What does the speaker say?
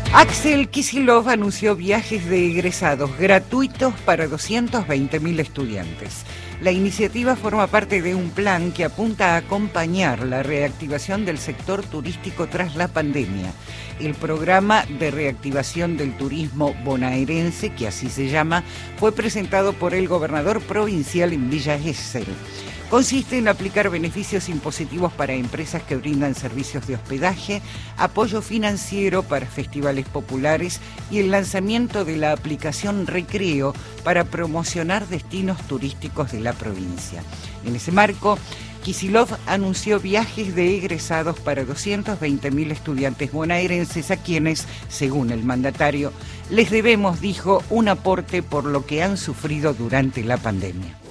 Axel Kicillof anunció viajes de egresados gratuitos para 220.000 estudiantes. La iniciativa forma parte de un plan que apunta a acompañar la reactivación del sector turístico tras la pandemia. El programa de reactivación del turismo bonaerense, que así se llama, fue presentado por el gobernador provincial en Villa Gesell. Consiste en aplicar beneficios impositivos para empresas que brindan servicios de hospedaje, apoyo financiero para festivales populares y el lanzamiento de la aplicación Recreo para promocionar destinos turísticos de la provincia. En ese marco, Kicillof anunció viajes de egresados para 220.000 estudiantes bonaerenses a quienes, según el mandatario, les debemos, dijo, un aporte por lo que han sufrido durante la pandemia.